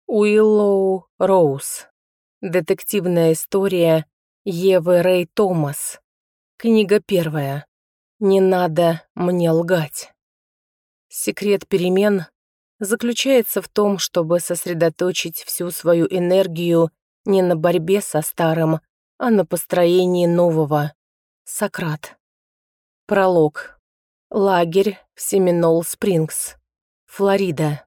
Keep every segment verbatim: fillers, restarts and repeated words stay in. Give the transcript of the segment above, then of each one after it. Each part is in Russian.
Уиллоу Роуз. Детективная история Евы Рэй Томас. Книга первая. Не надо мне лгать. Секрет перемен заключается в том, чтобы сосредоточить всю свою энергию не на борьбе со старым, а на построении нового. Сократ. Пролог. Лагерь в Семинол-Спрингс, Флорида.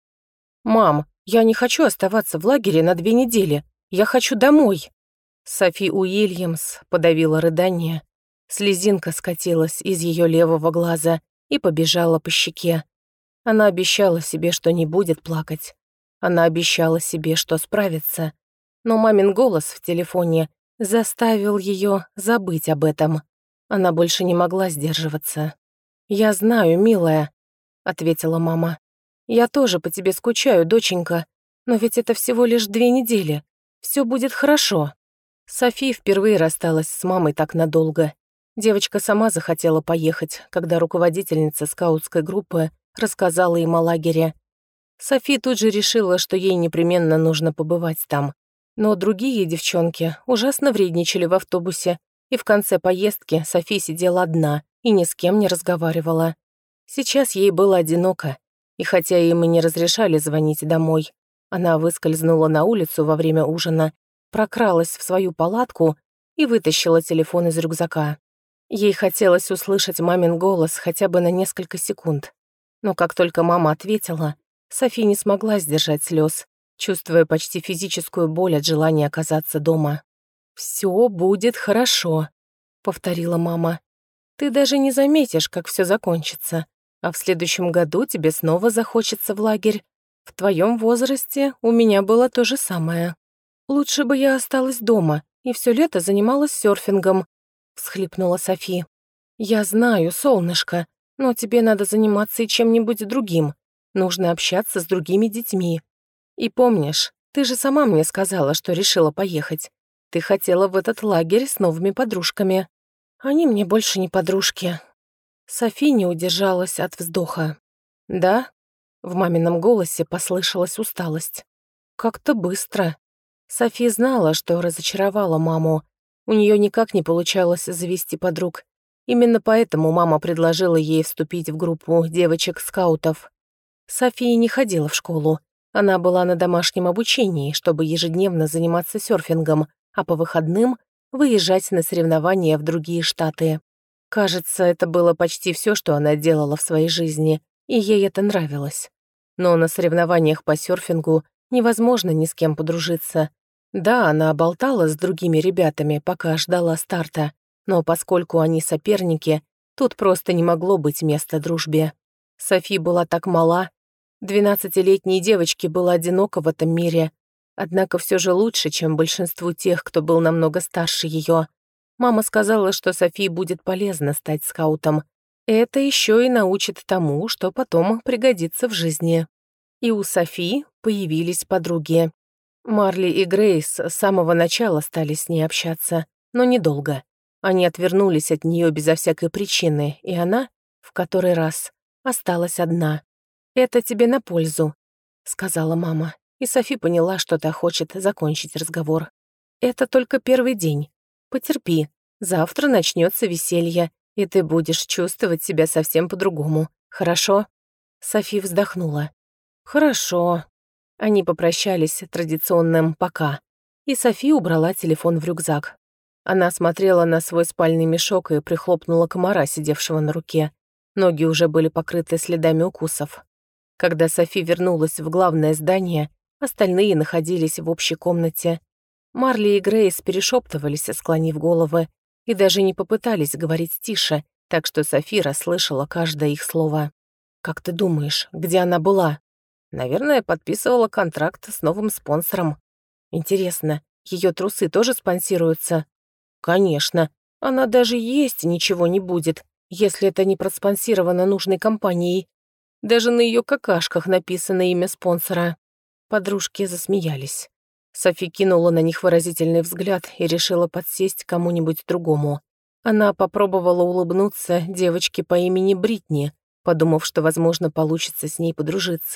«Мам, я не хочу оставаться в лагере на две недели. Я хочу домой!» Софи Уильямс подавила рыдание. Слезинка скатилась из ее левого глаза и побежала по щеке. Она обещала себе, что не будет плакать. Она обещала себе, что справится. Но мамин голос в телефоне заставил ее забыть об этом. Она больше не могла сдерживаться. «Я знаю, милая», — ответила мама. «Я тоже по тебе скучаю, доченька, но ведь это всего лишь две недели. Все будет хорошо». Софи впервые рассталась с мамой так надолго. Девочка сама захотела поехать, когда руководительница скаутской группы рассказала им о лагере. Софи тут же решила, что ей непременно нужно побывать там. Но другие девчонки ужасно вредничали в автобусе, и в конце поездки Софи сидела одна и ни с кем не разговаривала. Сейчас ей было одиноко. И хотя им и не разрешали звонить домой, она выскользнула на улицу во время ужина, прокралась в свою палатку и вытащила телефон из рюкзака. Ей хотелось услышать мамин голос хотя бы на несколько секунд. Но как только мама ответила, Софи не смогла сдержать слез, чувствуя почти физическую боль от желания оказаться дома. «Все будет хорошо», — повторила мама. «Ты даже не заметишь, как все закончится. А в следующем году тебе снова захочется в лагерь. В твоем возрасте у меня было то же самое. Лучше бы я осталась дома и все лето занималась серфингом», — всхлипнула Софи. «Я знаю, солнышко, но тебе надо заниматься и чем-нибудь другим. Нужно общаться с другими детьми. И помнишь, ты же сама мне сказала, что решила поехать. Ты хотела в этот лагерь с новыми подружками. Они мне больше не подружки». Софи не удержалась от вздоха. «Да?» — в мамином голосе послышалась усталость. «Как-то быстро». Софи знала, что разочаровала маму. У нее никак не получалось завести подруг. Именно поэтому мама предложила ей вступить в группу девочек-скаутов. София не ходила в школу. Она была на домашнем обучении, чтобы ежедневно заниматься серфингом, а по выходным выезжать на соревнования в другие штаты. Кажется, это было почти все, что она делала в своей жизни, и ей это нравилось. Но на соревнованиях по серфингу невозможно ни с кем подружиться. Да, она болтала с другими ребятами, пока ждала старта, но поскольку они соперники, тут просто не могло быть места дружбе. Софи была так мала. Двенадцатилетней девочке было одиноко в этом мире, однако все же лучше, чем большинству тех, кто был намного старше ее. Мама сказала, что Софии будет полезно стать скаутом. Это еще и научит тому, что потом пригодится в жизни. И у Софи появились подруги. Марли и Грейс с самого начала стали с ней общаться, но недолго. Они отвернулись от нее безо всякой причины, и она, в который раз, осталась одна. «Это тебе на пользу», — сказала мама, и Софи поняла, что та хочет закончить разговор. «Это только первый день. Потерпи, завтра начнется веселье, и ты будешь чувствовать себя совсем по-другому, хорошо?» Софи вздохнула. «Хорошо». Они попрощались традиционным «пока», и Софи убрала телефон в рюкзак. Она смотрела на свой спальный мешок и прихлопнула комара, сидевшего на руке. Ноги уже были покрыты следами укусов. Когда Софи вернулась в главное здание, остальные находились в общей комнате. Марли и Грейс перешептывались, склонив головы, и даже не попытались говорить тише, так что Софи расслышала каждое их слово. «Как ты думаешь, где она была?» «Наверное, подписывала контракт с новым спонсором. Интересно, ее трусы тоже спонсируются?» «Конечно. Она даже есть ничего не будет, если это не проспонсировано нужной компанией. Даже на ее какашках написано имя спонсора». Подружки засмеялись. Софи кинула на них выразительный взгляд и решила подсесть к кому-нибудь другому. Она попробовала улыбнуться девочке по имени Бритни, подумав, что, возможно, получится с ней подружиться.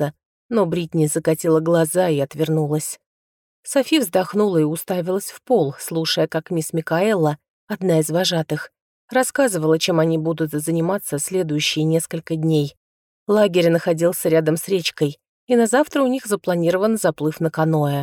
но Бритни закатила глаза и отвернулась. Софи вздохнула и уставилась в пол, слушая, как мисс Микаэла, одна из вожатых, рассказывала, чем они будут заниматься следующие несколько дней. Лагерь находился рядом с речкой, и на завтра у них запланирован заплыв на каноэ.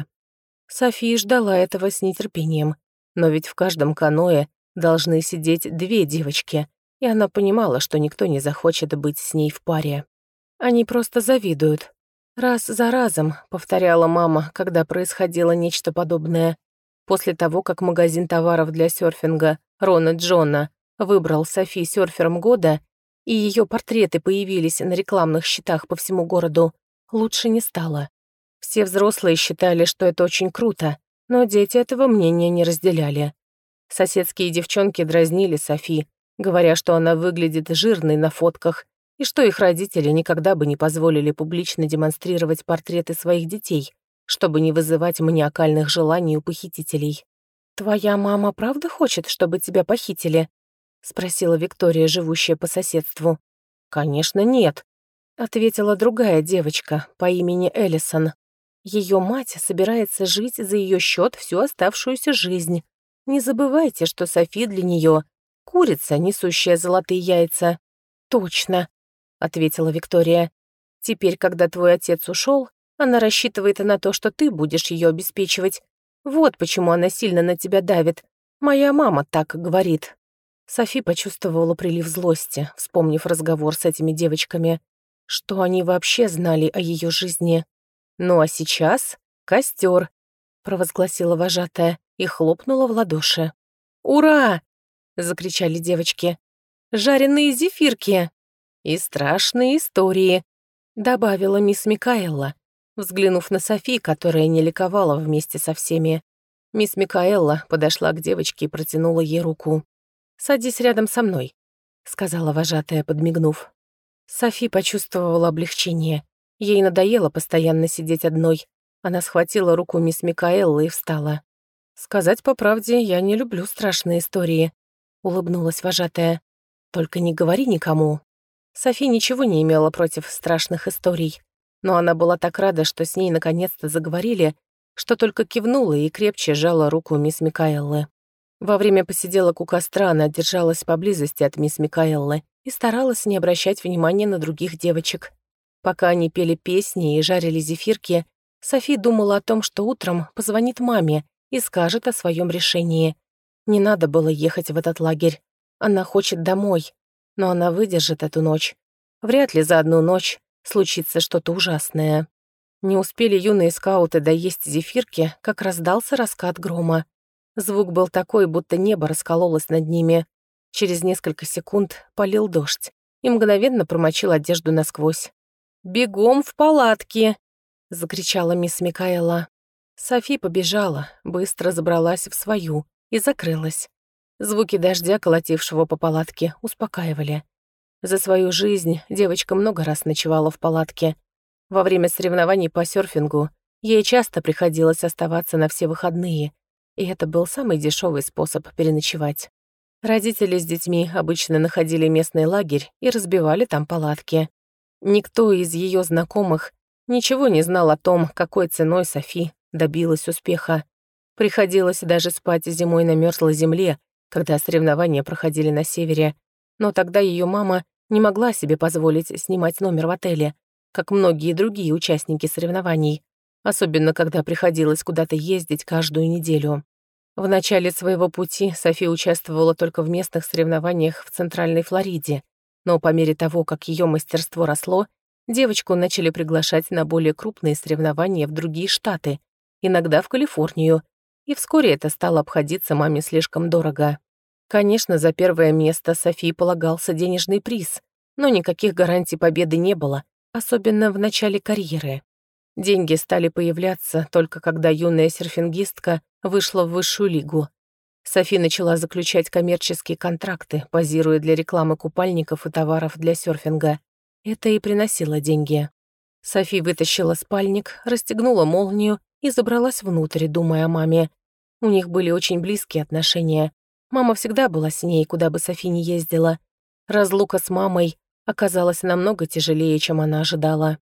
Софи ждала этого с нетерпением, но ведь в каждом каноэ должны сидеть две девочки, и она понимала, что никто не захочет быть с ней в паре. Они просто завидуют. Раз за разом, повторяла мама, когда происходило нечто подобное. После того, как магазин товаров для серфинга Рона Джона выбрал Софи серфером года, и ее портреты появились на рекламных щитах по всему городу, лучше не стало. Все взрослые считали, что это очень круто, но дети этого мнения не разделяли. Соседские девчонки дразнили Софи, говоря, что она выглядит жирной на фотках, и что их родители никогда бы не позволили публично демонстрировать портреты своих детей, чтобы не вызывать маниакальных желаний у похитителей. «Твоя мама правда хочет, чтобы тебя похитили?» — спросила Виктория, живущая по соседству. «Конечно, нет», — ответила другая девочка по имени Эллисон. «Ее мать собирается жить за ее счет всю оставшуюся жизнь. Не забывайте, что Софи для нее курица, несущая золотые яйца». «Точно», — ответила Виктория. «Теперь, когда твой отец ушел, она рассчитывает на то, что ты будешь ее обеспечивать. Вот почему она сильно на тебя давит. Моя мама так говорит». Софи почувствовала прилив злости, вспомнив разговор с этими девочками. Что они вообще знали о ее жизни? «Ну а сейчас костер», — провозгласила вожатая и хлопнула в ладоши. «Ура!» — закричали девочки. «Жареные зефирки!» «И страшные истории», — добавила мисс Микаэла, взглянув на Софи, которая не ликовала вместе со всеми. Мисс Микаэла подошла к девочке и протянула ей руку. «Садись рядом со мной», — сказала вожатая, подмигнув. Софи почувствовала облегчение. Ей надоело постоянно сидеть одной. Она схватила руку мисс Микаэллы и встала. «Сказать по правде, я не люблю страшные истории», — улыбнулась вожатая. «Только не говори никому». Софи ничего не имела против страшных историй, но она была так рада, что с ней наконец-то заговорили, что только кивнула и крепче сжала руку мисс Микаэллы. Во время посиделок у костра она держалась поблизости от мисс Микаэллы и старалась не обращать внимания на других девочек. Пока они пели песни и жарили зефирки, Софи думала о том, что утром позвонит маме и скажет о своем решении. Не надо было ехать в этот лагерь. Она хочет домой. Но она выдержит эту ночь. Вряд ли за одну ночь случится что-то ужасное. Не успели юные скауты доесть зефирки, как раздался раскат грома. Звук был такой, будто небо раскололось над ними. Через несколько секунд полил дождь и мгновенно промочил одежду насквозь. «Бегом в палатки!» — закричала мисс Микаэла. Софи побежала, быстро забралась в свою и закрылась. Звуки дождя, колотившего по палатке, успокаивали. За свою жизнь девочка много раз ночевала в палатке. Во время соревнований по серфингу ей часто приходилось оставаться на все выходные, и это был самый дешевый способ переночевать. Родители с детьми обычно находили местный лагерь и разбивали там палатки. Никто из ее знакомых ничего не знал о том, какой ценой Софи добилась успеха. Приходилось даже спать зимой на мёрзлой земле, когда соревнования проходили на севере, но тогда ее мама не могла себе позволить снимать номер в отеле, как многие другие участники соревнований, особенно когда приходилось куда-то ездить каждую неделю. В начале своего пути Софи участвовала только в местных соревнованиях в Центральной Флориде, но по мере того, как ее мастерство росло, девочку начали приглашать на более крупные соревнования в другие штаты, иногда в Калифорнию, и вскоре это стало обходиться маме слишком дорого. Конечно, за первое место Софии полагался денежный приз, но никаких гарантий победы не было, особенно в начале карьеры. Деньги стали появляться только когда юная серфингистка вышла в высшую лигу. Софи начала заключать коммерческие контракты, позируя для рекламы купальников и товаров для серфинга. Это и приносило деньги. Софи вытащила спальник, расстегнула молнию и забралась внутрь, думая о маме. У них были очень близкие отношения. Мама всегда была с ней, куда бы Софи ни ездила. Разлука с мамой оказалась намного тяжелее, чем она ожидала.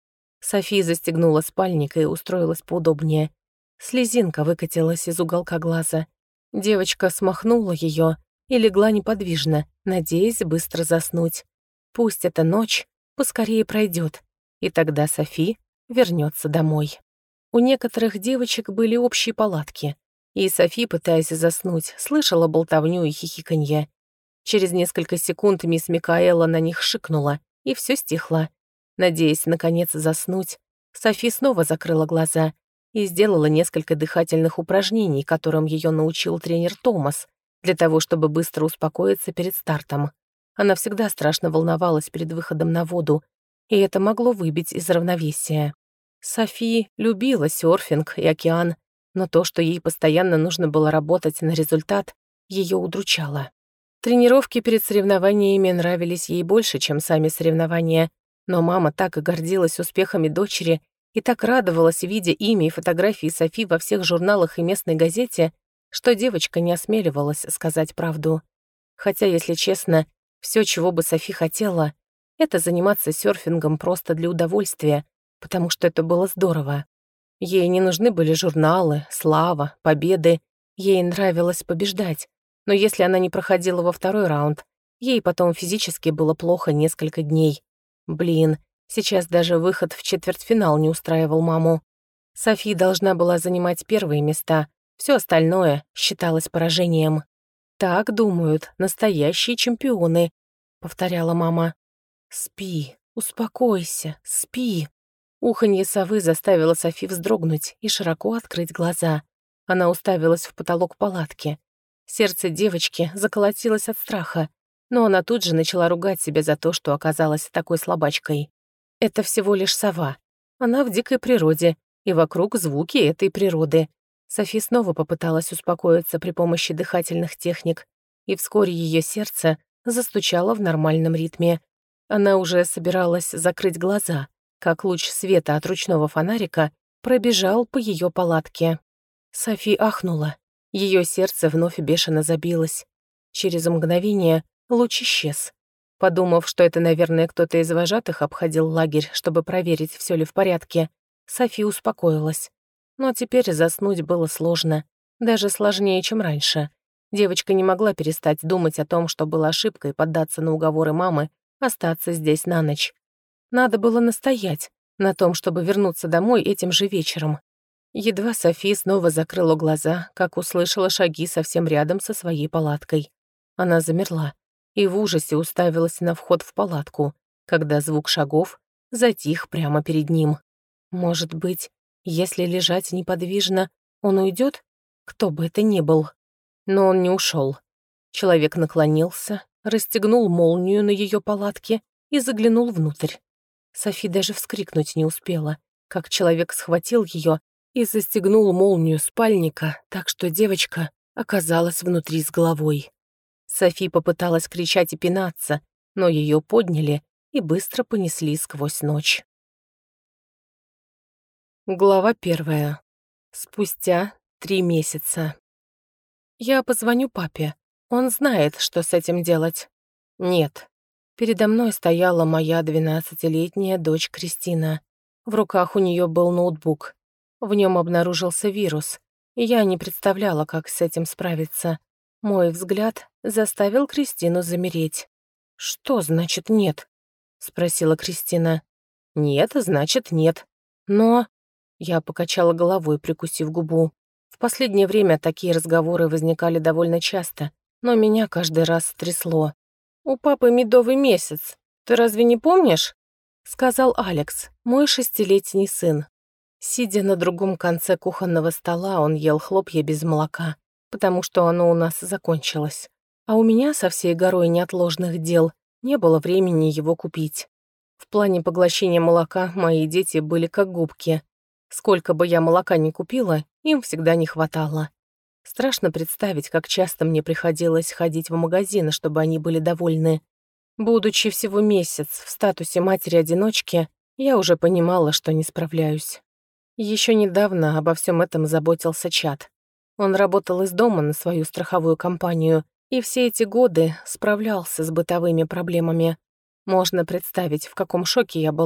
Софи застегнула спальник и устроилась поудобнее. Слезинка выкатилась из уголка глаза. Девочка смахнула ее и легла неподвижно, надеясь быстро заснуть. Пусть эта ночь поскорее пройдет, и тогда Софи вернется домой. У некоторых девочек были общие палатки, и Софи, пытаясь заснуть, слышала болтовню и хихиканье. Через несколько секунд мисс Микаэла на них шикнула, и все стихло. Надеясь, наконец, заснуть, Софи снова закрыла глаза и сделала несколько дыхательных упражнений, которым ее научил тренер Томас, для того, чтобы быстро успокоиться перед стартом. Она всегда страшно волновалась перед выходом на воду, и это могло выбить из равновесия. Софи любила серфинг и океан, но то, что ей постоянно нужно было работать на результат, ее удручало. Тренировки перед соревнованиями нравились ей больше, чем сами соревнования, но мама так и гордилась успехами дочери и так радовалась, видя имя и фотографии Софи во всех журналах и местной газете, что девочка не осмеливалась сказать правду. Хотя, если честно, все, чего бы Софи хотела, это заниматься серфингом просто для удовольствия, потому что это было здорово. Ей не нужны были журналы, слава, победы, ей нравилось побеждать, но если она не проходила во второй раунд, ей потом физически было плохо несколько дней. Блин, сейчас даже выход в четвертьфинал не устраивал маму. Софи должна была занимать первые места, все остальное считалось поражением. «Так думают настоящие чемпионы», — повторяла мама. «Спи, успокойся, спи». Уханье совы заставило Софи вздрогнуть и широко открыть глаза. Она уставилась в потолок палатки. Сердце девочки заколотилось от страха, но она тут же начала ругать себя за то, что оказалась такой слабачкой. Это всего лишь сова. Она в дикой природе, и вокруг звуки этой природы. Софи снова попыталась успокоиться при помощи дыхательных техник, и вскоре ее сердце застучало в нормальном ритме. Она уже собиралась закрыть глаза, как луч света от ручного фонарика пробежал по ее палатке. Софи ахнула. Ее сердце вновь бешено забилось. Через мгновение луч исчез. Подумав, что это, наверное, кто-то из вожатых обходил лагерь, чтобы проверить, все ли в порядке, Софи успокоилась. Но теперь заснуть было сложно, даже сложнее, чем раньше. Девочка не могла перестать думать о том, что было ошибкой поддаться на уговоры мамы остаться здесь на ночь. Надо было настоять на том, чтобы вернуться домой этим же вечером. Едва Софи снова закрыла глаза, как услышала шаги совсем рядом со своей палаткой. Она замерла и в ужасе уставилась на вход в палатку, когда звук шагов затих прямо перед ним. Может быть, если лежать неподвижно, он уйдет? Кто бы это ни был. Но он не ушел. Человек наклонился, расстегнул молнию на ее палатке и заглянул внутрь. Софи даже вскрикнуть не успела, как человек схватил ее и застегнул молнию спальника, так что девочка оказалась внутри с головой. Софи попыталась кричать и пинаться, но ее подняли и быстро понесли сквозь ночь. Глава первая. Спустя три месяца. Я позвоню папе. Он знает, что с этим делать. Нет. Передо мной стояла моя двенадцатилетняя дочь Кристина. В руках у нее был ноутбук. В нем обнаружился вирус, и я не представляла, как с этим справиться. Мой взгляд заставил Кристину замереть. «Что значит нет?» — спросила Кристина. «Нет, значит нет. Но...» Я покачала головой, прикусив губу. В последнее время такие разговоры возникали довольно часто, но меня каждый раз трясло. «У папы медовый месяц. Ты разве не помнишь?» — сказал Алекс, мой шестилетний сын. Сидя на другом конце кухонного стола, он ел хлопья без молока, потому что оно у нас закончилось. А у меня со всей горой неотложных дел не было времени его купить. В плане поглощения молока мои дети были как губки. Сколько бы я молока ни купила, им всегда не хватало. Страшно представить, как часто мне приходилось ходить в магазин, чтобы они были довольны. Будучи всего месяц в статусе матери-одиночки, я уже понимала, что не справляюсь. Еще недавно обо всем этом заботился Чад. Он работал из дома на свою страховую компанию и все эти годы справлялся с бытовыми проблемами. Можно представить, в каком шоке я была,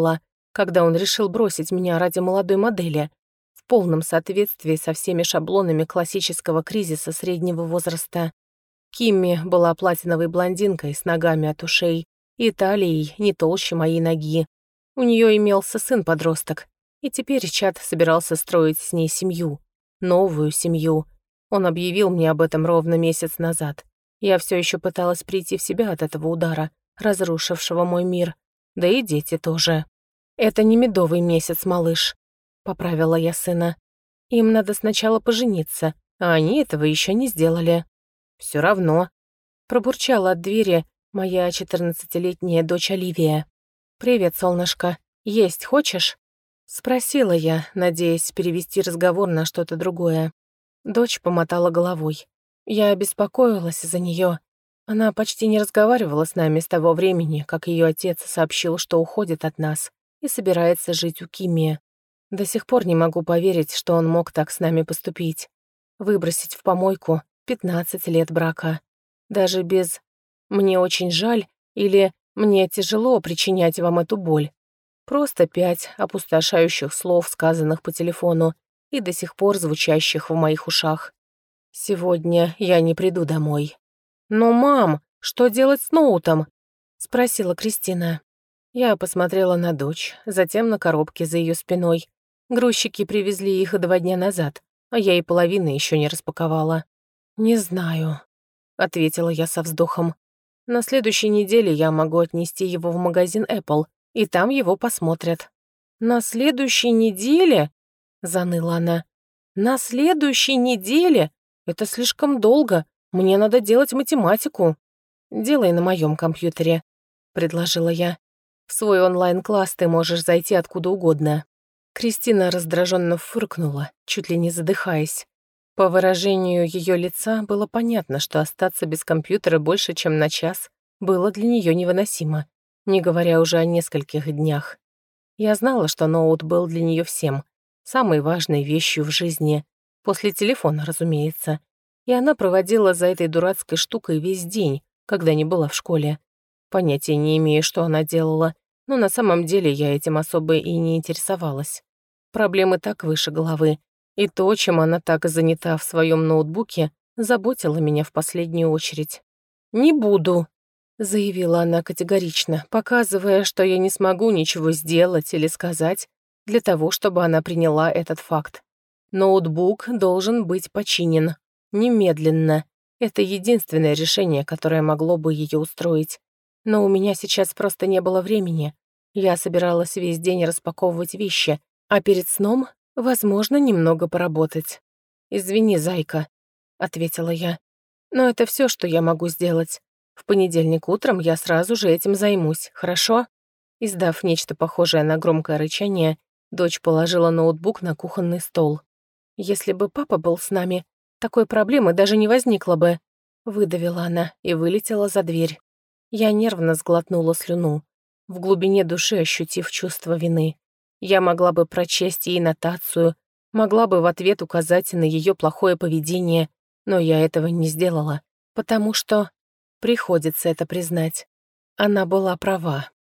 когда он решил бросить меня ради молодой модели, в полном соответствии со всеми шаблонами классического кризиса среднего возраста. Кимми была платиновой блондинкой с ногами от ушей и талией не толще моей ноги. У нее имелся сын-подросток, и теперь Чад собирался строить с ней семью. Новую семью. Он объявил мне об этом ровно месяц назад. Я все еще пыталась прийти в себя от этого удара, разрушившего мой мир. Да и дети тоже. «Это не медовый месяц, малыш», — поправила я сына. «Им надо сначала пожениться, а они этого еще не сделали». «Все равно», — пробурчала от двери моя четырнадцатилетняя дочь Оливия. «Привет, солнышко. Есть хочешь?» — спросила я, надеясь перевести разговор на что-то другое. Дочь помотала головой. Я беспокоилась за нее. Она почти не разговаривала с нами с того времени, как ее отец сообщил, что уходит от нас и собирается жить у Кимми. До сих пор не могу поверить, что он мог так с нами поступить. Выбросить в помойку пятнадцать лет брака. Даже без «мне очень жаль» или «мне тяжело причинять вам эту боль». Просто пять опустошающих слов, сказанных по телефону и до сих пор звучащих в моих ушах. «Сегодня я не приду домой». «Но, мам, что делать с ноутом?» — спросила Кристина. Я посмотрела на дочь, затем на коробки за ее спиной. Грузчики привезли их два дня назад, а я и половины еще не распаковала. «Не знаю», — ответила я со вздохом. «На следующей неделе я могу отнести его в магазин Apple, и там его посмотрят». «На следующей неделе?» — заныла она. «На следующей неделе? Это слишком долго. Мне надо делать математику». «Делай на моем компьютере», — предложила я. «В свой онлайн-класс ты можешь зайти откуда угодно». Кристина раздраженно фыркнула, чуть ли не задыхаясь. По выражению ее лица было понятно, что остаться без компьютера больше, чем на час, было для нее невыносимо, не говоря уже о нескольких днях. Я знала, что ноут был для нее всем, самой важной вещью в жизни, после телефона, разумеется, и она проводила за этой дурацкой штукой весь день, когда не была в школе. Понятия не имею, что она делала, но на самом деле я этим особо и не интересовалась. Проблемы так выше головы, и то, чем она так занята в своем ноутбуке, заботило меня в последнюю очередь. «Не буду», — заявила она категорично, показывая, что я не смогу ничего сделать или сказать для того, чтобы она приняла этот факт. Ноутбук должен быть починен. Немедленно. Это единственное решение, которое могло бы ее устроить. Но у меня сейчас просто не было времени. Я собиралась весь день распаковывать вещи, а перед сном, возможно, немного поработать. «Извини, зайка», — ответила я. «Но это все, что я могу сделать. В понедельник утром я сразу же этим займусь, хорошо?» Издав нечто похожее на громкое рычание, дочь положила ноутбук на кухонный стол. «Если бы папа был с нами, такой проблемы даже не возникло бы», — выдавила она и вылетела за дверь. Я нервно сглотнула слюну, в глубине души ощутив чувство вины. Я могла бы прочесть ей нотацию, могла бы в ответ указать на ее плохое поведение, но я этого не сделала, потому что, приходится это признать, она была права.